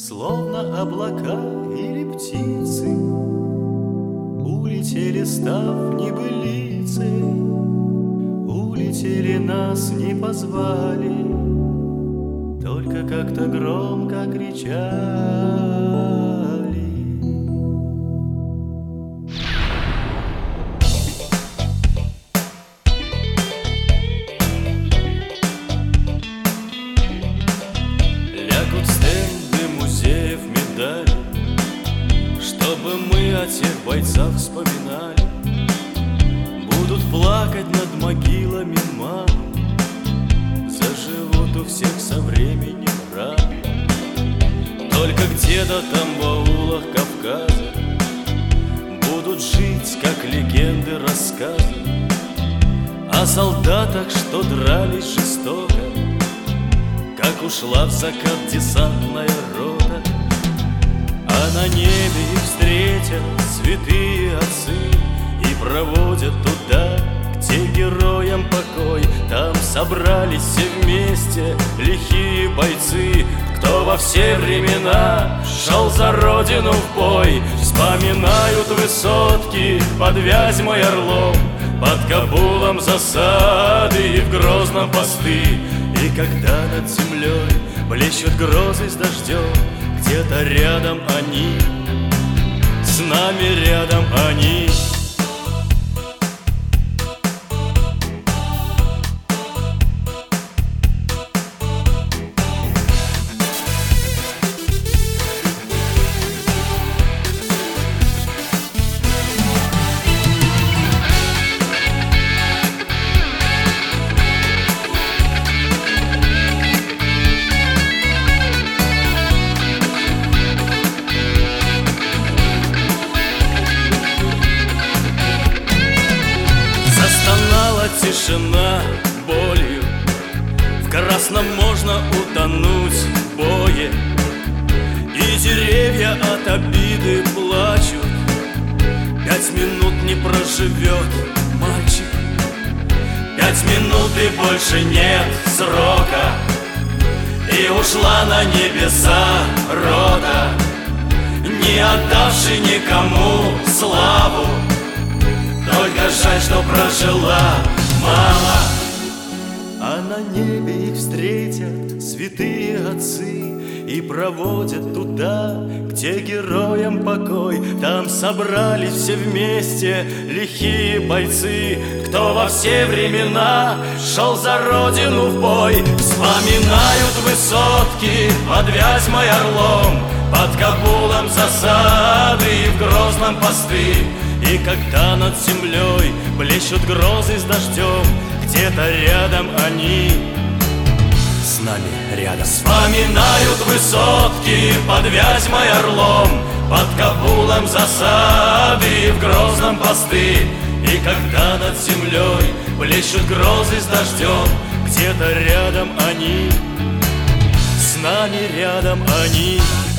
Словно облака или птицы, улетели, став небылицей, улетели, нас не позвали, только как-то громко кричали. Лягут стенды музеев медали, чтобы мы о тех бойцах вспоминали. Будут плакать над могилами мам, заживут у всех со временем раны. Только где-то там в аулах Кавказа будут жить, как легенды, рассказы о солдатах, что дрались жестоко, как ушла в закат десантная рота. А на небе их встретят святые отцы и проводят туда, где героям покой. Там собрались все вместе лихие бойцы, кто во все времена шел за родину в бой. Вспоминают высотки под Вязьмой, Орлом, под Кабулом засады и в Грозном посты. И когда над землей блещут грозы с дождем, где-то рядом они, с нами рядом они. Тишина болью, в красном можно утонуть в бое, и деревья от обиды плачут. 5 минут не проживет мальчик, 5 минут и больше нет срока, и ушла на небеса рота, не отдавший никому славу. Только жаль, что прожила мало. А на небе их встретят святые отцы и проводят туда, где героям покой. Там собрались все вместе лихие бойцы, кто во все времена шел за родину в бой. Вспоминают высотки под Вязьмой, Орлом, под Кабулом засады и в Грозном посты. И когда над землей блещут грозы с дождем, где-то рядом они, с нами рядом. Вспоминают высотки под Вязьмой, Орлом, под Кабулом засады и в Грозном посты. И когда над землей блещут грозы с дождем, где-то рядом они, с нами рядом они.